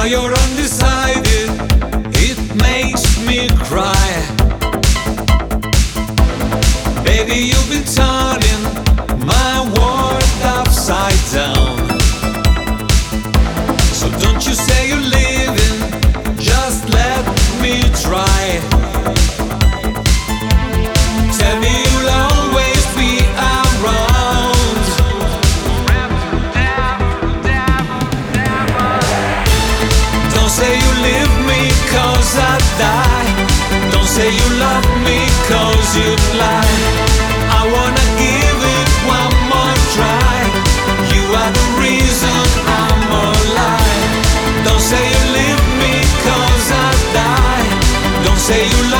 you're undecided, it makes me cry. Baby, you've been turning my world upside down. So don't you say you're leaving, just let me try. Tell me you'll always be around. Don't say you leave me cause I die. Don't say you love me cause you'd lie. I wanna give it one more try. You are the reason I'm alive. Don't say you leave me cause I die. Don't say you love me